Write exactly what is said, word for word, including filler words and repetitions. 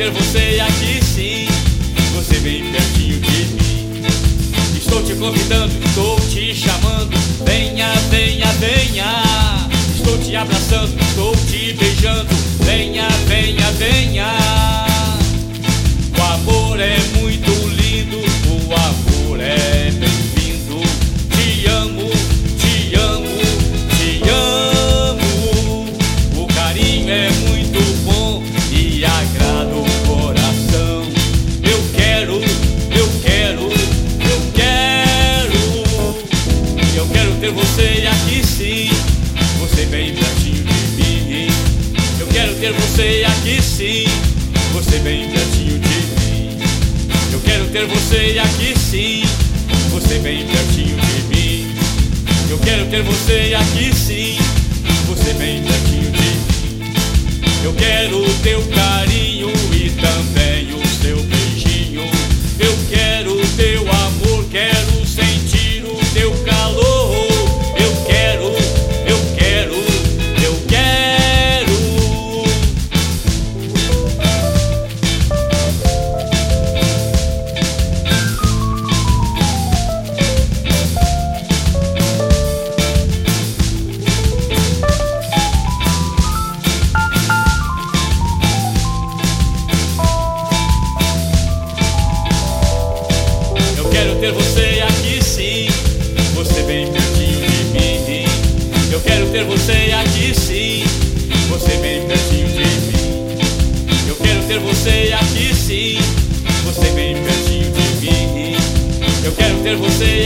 ter você aqui sim, você bem pertinho de mim. Estou te convidando, estou te chamando, venha, venha, venha. Estou te abraçando, estou te beijando, venha, venha, venha. O amor é muito lindo, o amor é bem-vindo. Te amo, te amo, te amo. O carinho é muito bom e agrada o coração. Eu quero, eu quero, eu quero. Eu quero ter você aqui sim, você bem pertinho de mim. Eu quero ter você aqui sim, você bem pertinho de mim. Eu quero ter você aqui sim, você bem pertinho de mim. Eu quero ter você aqui sim, você bem pertinho de mim. Eu quero o teu carinho e também o seu beijinho. Eu quero o teu amor, quero sentir o teu calor. Eu quero, eu quero, eu quero. Eu quero ter você aqui sim, você bem pertinho de mim. Eu quero ter você aqui sim, você bem pertinho de mim. Eu quero ter você aqui sim, você bem pertinho de mim. Eu quero ter você